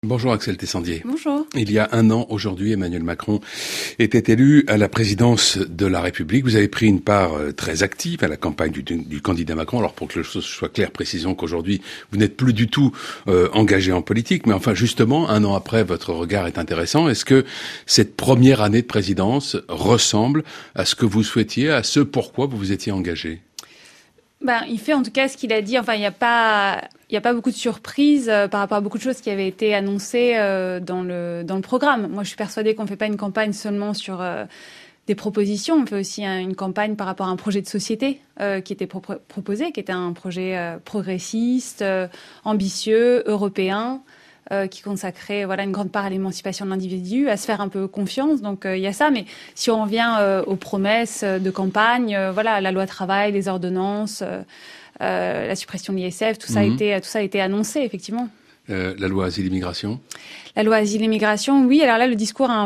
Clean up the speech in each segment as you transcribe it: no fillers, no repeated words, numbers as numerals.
Bonjour Axel Tessandier. Bonjour. Il y a un an, aujourd'hui, Emmanuel Macron était élu à la présidence de la République. Vous avez pris une part très active à la campagne du candidat Macron. Alors pour que les choses soient claires, précisons qu'aujourd'hui, vous n'êtes plus du tout engagé en politique. Mais enfin, justement, un an après, votre regard est intéressant. Est-ce que cette première année de présidence ressemble à ce que vous souhaitiez, à ce pourquoi vous vous étiez engagé ? Il fait en tout cas ce qu'il a dit. Enfin, il n'y a pas beaucoup de surprises par rapport à beaucoup de choses qui avaient été annoncées dans le programme. Moi, je suis persuadée qu'on ne fait pas une campagne seulement sur des propositions. On fait aussi une campagne par rapport à un projet de société qui était proposé, qui était un projet progressiste, ambitieux, européen, qui consacrait une grande part à l'émancipation de l'individu, à se faire un peu confiance. Donc il y a ça. Mais si on revient aux promesses de campagne, la loi travail, les ordonnances, la suppression de l'ISF, tout ça a été annoncé effectivement. La loi Asile-Immigration ? La loi Asile-Immigration, oui. Alors là, le discours a un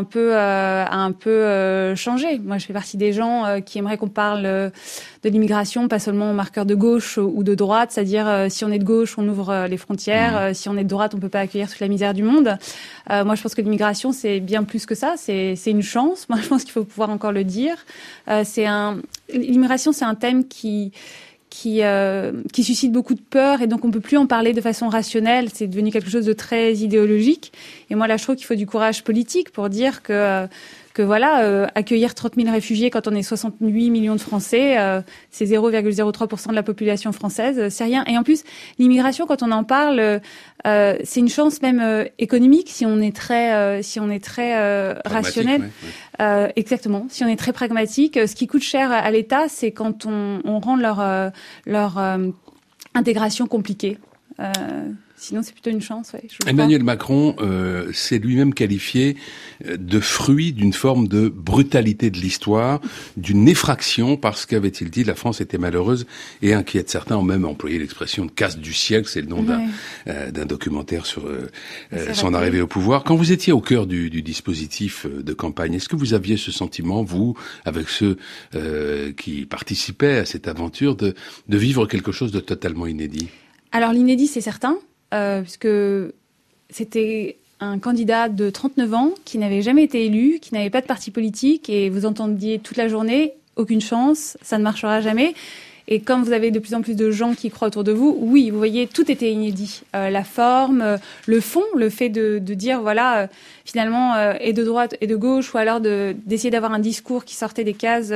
peu changé. Moi, je fais partie des gens qui aimeraient qu'on parle de l'immigration, pas seulement en marqueur de gauche ou de droite, c'est-à-dire si on est de gauche, on ouvre les frontières, si on est de droite, on peut pas accueillir toute la misère du monde. Moi, je pense que l'immigration, c'est bien plus que ça. C'est une chance. Moi, je pense qu'il faut pouvoir encore le dire. L'immigration, c'est un thème qui suscite beaucoup de peur et donc on peut plus en parler de façon rationnelle. C'est devenu quelque chose de très idéologique. Et moi, là, je trouve qu'il faut du courage politique pour dire que accueillir 30 000 réfugiés quand on est 68 millions de Français, c'est 0,03% de la population française, c'est rien. Et en plus, l'immigration, quand on en parle, c'est une chance même économique si on est très rationnel. Ouais. Exactement. Si on est très pragmatique, ce qui coûte cher à l'État, c'est quand on rend leur intégration compliquée. Sinon, c'est plutôt une chance. Ouais, Emmanuel Macron s'est lui-même qualifié de fruit d'une forme de brutalité de l'histoire, d'une effraction, parce qu'avait-il dit, la France était malheureuse et inquiète. Certains ont même employé l'expression de casse du siècle, c'est le nom d'un documentaire sur son arrivée au pouvoir. Quand vous étiez au cœur du dispositif de campagne, est-ce que vous aviez ce sentiment, vous, avec ceux qui participaient à cette aventure, de vivre quelque chose de totalement inédit ? Alors l'inédit, c'est certain. Puisque c'était un candidat de 39 ans qui n'avait jamais été élu, qui n'avait pas de parti politique, et vous entendiez toute la journée, aucune chance, ça ne marchera jamais. Et comme vous avez de plus en plus de gens qui croient autour de vous, oui, vous voyez, tout était inédit. La forme, le fond, le fait de dire, finalement, et de droite et de gauche, ou alors d'essayer d'avoir un discours qui sortait des cases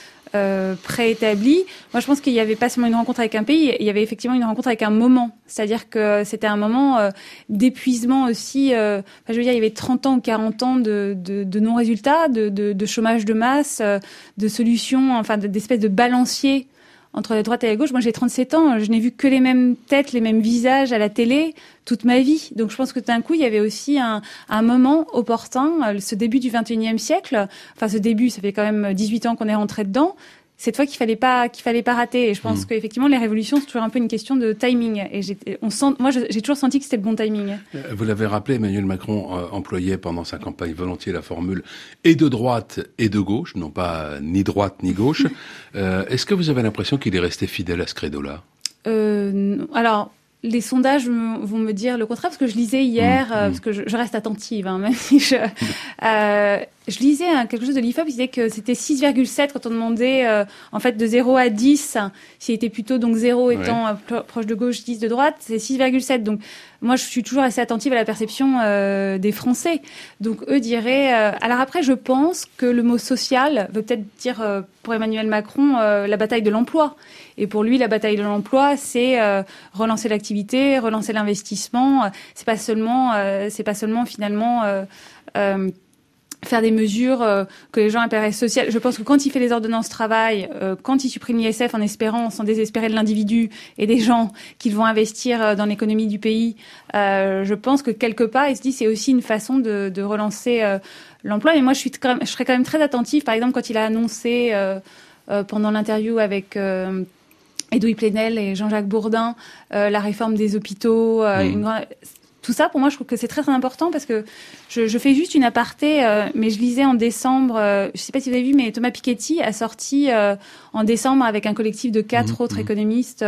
préétabli. Moi, je pense qu'il n'y avait pas seulement une rencontre avec un pays, il y avait effectivement une rencontre avec un moment. C'est-à-dire que c'était un moment d'épuisement aussi. Il y avait 30 ans ou 40 ans de non-résultats, de chômage de masse, de solutions, d'espèces de balancier entre la droite et la gauche. Moi, j'ai 37 ans, je n'ai vu que les mêmes têtes, les mêmes visages à la télé toute ma vie. Donc, je pense que d'un coup, il y avait aussi un moment opportun, ce début du 21e siècle. Enfin, ce début, ça fait quand même 18 ans qu'on est rentré dedans. Cette fois qu'il fallait pas rater. Et je pense qu'effectivement, les révolutions, c'est toujours un peu une question de timing. Et j'ai toujours senti que c'était le bon timing. Vous l'avez rappelé, Emmanuel Macron employait pendant sa campagne volontiers la formule et de droite et de gauche, non pas ni droite ni gauche. Est-ce que vous avez l'impression qu'il est resté fidèle à ce credo-là ? Alors, les sondages vont me dire le contraire, parce que je lisais hier, parce que je reste attentive, même si je lisais quelque chose de l'IFOP qui disait que c'était 6,7 quand on demandait de 0 à 10, s'il était plutôt donc 0 étant proche de gauche, 10 de droite, c'est 6,7. Donc moi je suis toujours assez attentive à la perception des Français. Donc eux diraient alors après je pense que le mot social veut peut-être dire pour Emmanuel Macron la bataille de l'emploi. Et pour lui la bataille de l'emploi c'est relancer l'activité, relancer l'investissement, c'est pas seulement finalement faire des mesures que les gens appelleraient sociales. Je pense que quand il fait les ordonnances travail, quand il supprime l'ISF en espérant, sans désespérer de l'individu et des gens qu'ils vont investir dans l'économie du pays, je pense que quelque part, il se dit c'est aussi une façon de relancer l'emploi. Mais moi, je serais quand même très attentive. Par exemple, quand il a annoncé pendant l'interview avec Edoui Plenel et Jean-Jacques Bourdin la réforme des hôpitaux, tout ça, pour moi, je trouve que c'est très, très important parce que je fais juste une aparté, mais je lisais en décembre, je sais pas si vous avez vu, mais Thomas Piketty a sorti en décembre avec un collectif de 4 autres économistes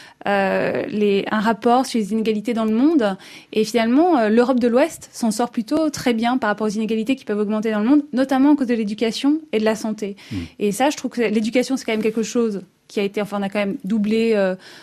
un rapport sur les inégalités dans le monde. Et finalement, l'Europe de l'Ouest s'en sort plutôt très bien par rapport aux inégalités qui peuvent augmenter dans le monde, notamment à cause de l'éducation et de la santé. Et ça, je trouve que l'éducation, c'est quand même quelque chose qui a été, enfin, on a quand même doublé,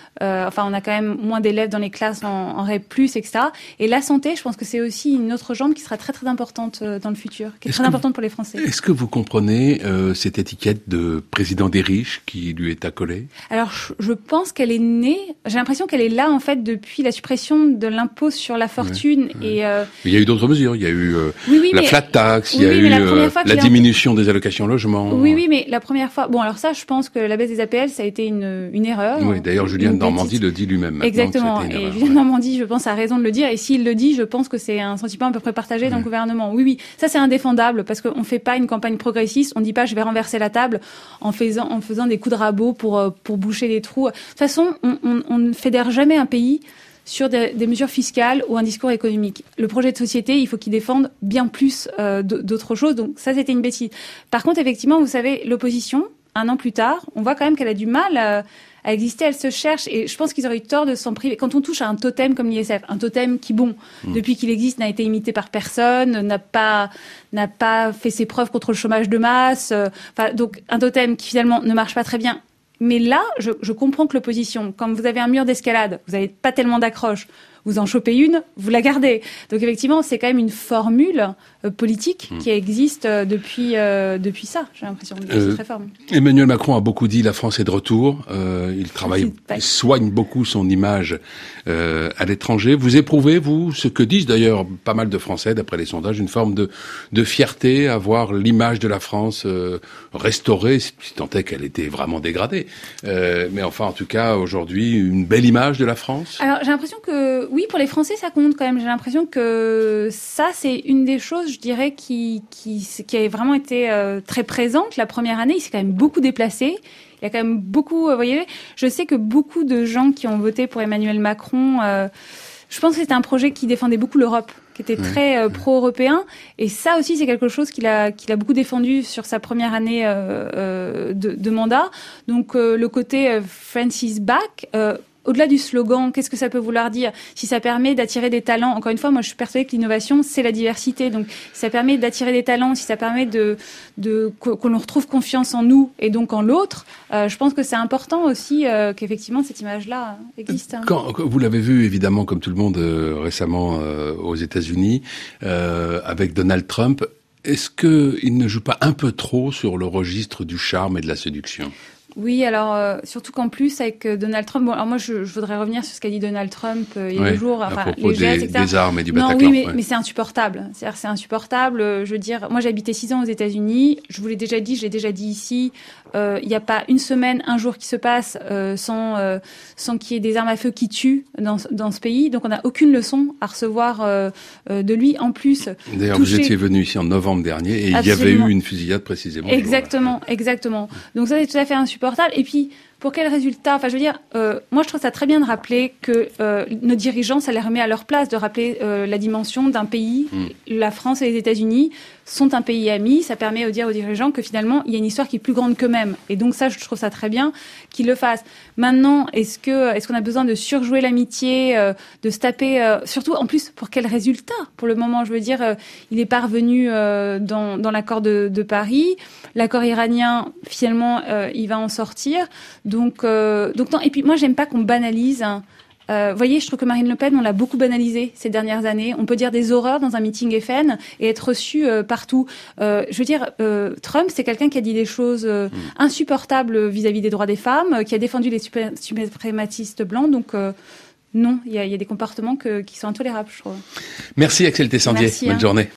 on a quand même moins d'élèves dans les classes en REP+, etc. Et la santé, je pense que c'est aussi une autre jambe qui sera très, très importante dans le futur, qui est très importante pour les Français. Est-ce que vous comprenez cette étiquette de président des riches qui lui est accolée? Alors, je pense qu'elle est née, j'ai l'impression qu'elle est là, en fait, depuis la suppression de l'impôt sur la fortune. Ouais. Et, il y a eu d'autres mesures. Il y a eu la flat tax, il y a eu la diminution des allocations logement. Oui, mais la première fois... Bon, alors ça, je pense que la baisse des APL, ça a été une erreur. Oui, d'ailleurs, Julien de Normandie le dit lui-même. Exactement. Et Julien de Normandie, je pense, a raison de le dire. Et s'il le dit, je pense que c'est un sentiment à peu près partagé dans le gouvernement. Oui, ça c'est indéfendable parce qu'on fait pas une campagne progressiste. On dit pas je vais renverser la table en faisant des coups de rabot pour boucher des trous. De toute façon, on ne fédère jamais un pays sur des mesures fiscales ou un discours économique. Le projet de société, il faut qu'il défende bien plus d'autres choses. Donc ça, c'était une bêtise. Par contre, effectivement, vous savez, l'opposition, un an plus tard, on voit quand même qu'elle a du mal à exister, elle se cherche, et je pense qu'ils auraient eu tort de s'en priver. Quand on touche à un totem comme l'ISF, un totem qui, depuis qu'il existe, n'a été imité par personne, n'a pas fait ses preuves contre le chômage de masse, donc un totem qui finalement ne marche pas très bien. Mais là, je comprends que l'opposition, quand vous avez un mur d'escalade, vous n'avez pas tellement d'accroche, vous en chopez une, vous la gardez. Donc effectivement, c'est quand même une formule politique qui existe depuis ça, j'ai l'impression, depuis cette réforme. Emmanuel Macron a beaucoup dit la France est de retour. Il soigne beaucoup son image à l'étranger. Vous éprouvez, vous, ce que disent d'ailleurs pas mal de Français, d'après les sondages, une forme de fierté à voir l'image de la France restaurée, si tant est qu'elle était vraiment dégradée. Mais enfin, en tout cas, aujourd'hui, une belle image de la France. Alors, j'ai l'impression que oui, pour les Français, ça compte quand même. J'ai l'impression que ça, c'est une des choses, je dirais, qui a vraiment été très présente. La première année, il s'est quand même beaucoup déplacé. Il y a quand même beaucoup, vous voyez, je sais que beaucoup de gens qui ont voté pour Emmanuel Macron, je pense que c'était un projet qui défendait beaucoup l'Europe, qui était très pro-européen. Et ça aussi, c'est quelque chose qu'il a beaucoup défendu sur sa première année de mandat. Donc, le côté France is back, au-delà du slogan, qu'est-ce que ça peut vouloir dire? Si ça permet d'attirer des talents, encore une fois, moi je suis persuadée que l'innovation, c'est la diversité. Donc, si ça permet d'attirer des talents, si ça permet qu'on retrouve confiance en nous et donc en l'autre, je pense que c'est important aussi qu'effectivement cette image-là existe. Quand vous l'avez vu, évidemment, comme tout le monde récemment aux États-Unis, avec Donald Trump, est-ce qu'il ne joue pas un peu trop sur le registre du charme et de la séduction? Oui, alors surtout qu'en plus avec Donald Trump. Bon, alors moi je voudrais revenir sur ce qu'a dit Donald Trump il y a 2 jours. Enfin, à propos des armes et du Bataclan. Non, oui, mais c'est insupportable. C'est-à-dire, c'est insupportable. Je veux dire, moi j'ai habité 6 ans aux États-Unis. Je vous l'ai déjà dit, je l'ai déjà dit ici. Il n'y a pas une semaine, un jour qui se passe sans qu'il y ait des armes à feu qui tuent dans ce pays. Donc on n'a aucune leçon à recevoir de lui. En plus, d'ailleurs, vous étiez venu ici en novembre dernier et il y avait eu une fusillade précisément. Exactement. Donc ça c'est tout à fait insupportable. Et puis, pour quel résultat? Enfin, je veux dire, moi, je trouve ça très bien de rappeler que nos dirigeants, ça les remet à leur place, de rappeler la dimension d'un pays. La France et les États-Unis sont un pays ami. Ça permet de dire aux dirigeants que finalement, il y a une histoire qui est plus grande qu'eux-mêmes. Et donc ça, je trouve ça très bien qu'ils le fassent. Maintenant, est-ce qu'on a besoin de surjouer l'amitié, de se taper, surtout en plus, pour quel résultat? Pour le moment, je veux dire, il est parvenu dans l'accord de Paris. L'accord iranien, finalement, il va en sortir. Donc non. Et puis moi, j'aime pas qu'on banalise. Vous voyez, je trouve que Marine Le Pen, on l'a beaucoup banalisé ces dernières années. On peut dire des horreurs dans un meeting FN et être reçu partout. Je veux dire, Trump, c'est quelqu'un qui a dit des choses insupportables vis-à-vis des droits des femmes, qui a défendu les suprématistes blancs. Donc non, il y a des comportements qui sont intolérables, je trouve. Merci Axel Tessandier. Bonne journée.